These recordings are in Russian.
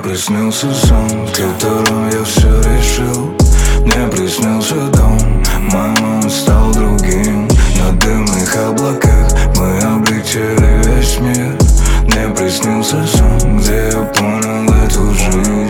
приснился сон, в котором я все решил. Мне приснился дом, мама стал другим. На дымных облаках мы облетели весь мир. Мне приснился сон, где я понял эту жизнь.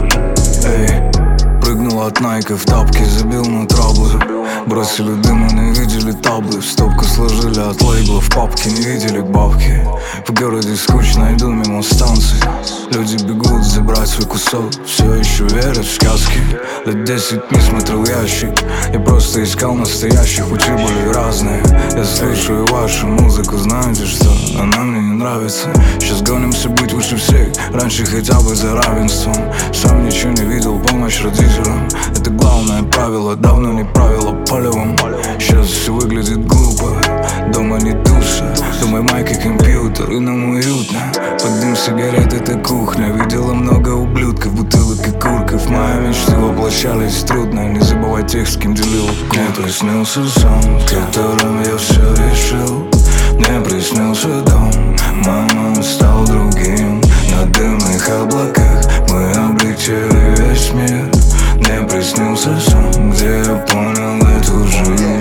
Прыгнул от Найка в тапки, забил на траблы. Бросили дым и не видели таблы. В стопку сложили от лейблов папки, не видели бабки. В городе скучно, иду мимо станций. Люди бегут забрать свой кусок, все еще верят в сказки. Лет 10 не смотрел ящик, я просто искал настоящих. Пути были разные, я слушаю вашу музыку. Знаете что, она мне не нравится. Сейчас гонимся быть выше всех, раньше хотя бы за равенством. Сам ничего не видел, помощь родителям. Это главное правило, давно не правило полевым. Сейчас все выглядит глупо, дома не туша. Думай, майк и компьютер, и нам уютно. Под дым сигарет это кухня. Видела много ублюдков, бутылок и курков. Мои мечты воплощались трудно. Не забывай тех, с кем делил курков. Мне приснился сон, в котором я все решил. Мне приснился дом, мама стал другим. На дымных облаках мы облетели весь мир. Мне приснился сон, где я понял эту жизнь.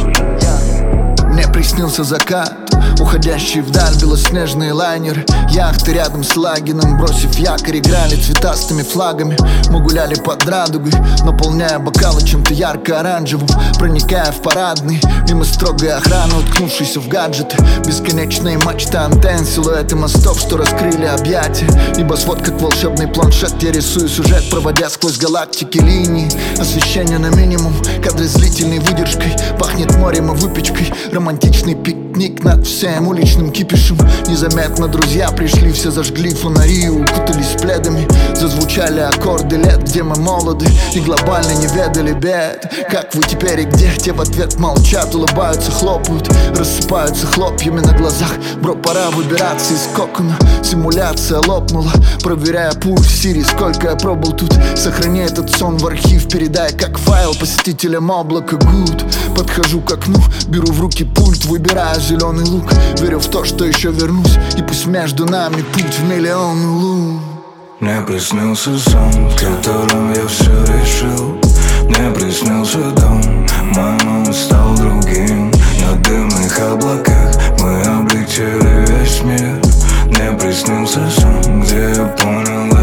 Мне приснился закат, уходящий вдаль белоснежные лайнеры. Яхты рядом с Лагином, бросив якорь, играли цветастыми флагами. Мы гуляли под радугой, наполняя бокалы чем-то ярко-оранжевым. Проникая в парадный, мимо строгой охраны, уткнувшейся в гаджеты. Бесконечные мачты антенн, силуэты мостов, что раскрыли объятия. Небосвод как волшебный планшет, я рисую сюжет, проводя сквозь галактики линии. Освещение на минимум, кадры с длительной выдержкой. Пахнет морем и выпечкой, романтичный пикник над всем уличным кипишем. Незаметно друзья пришли, все зажгли фонари, укутались пледами. Зазвучали аккорды лет, где мы молоды и глобально не ведали бед. Как вы теперь и где? Те в ответ молчат, улыбаются, хлопают, рассыпаются хлопьями на глазах. Бро, пора выбираться из кокона. Симуляция лопнула, проверяя пульс Сири, сколько я пробыл тут. Сохрани этот сон в архив, передай как файл посетителям облака. Good. Подхожу к окну, беру в руки пульт, выбираю зеленый лук. Верю в то, что еще вернусь, и пусть между нами путь в миллионы лун. Мне приснился сон, в котором я все решил. Мне приснился дом, мама стал другим. На дымных облаках мы облетели весь мир. Мне приснился сон, где я понял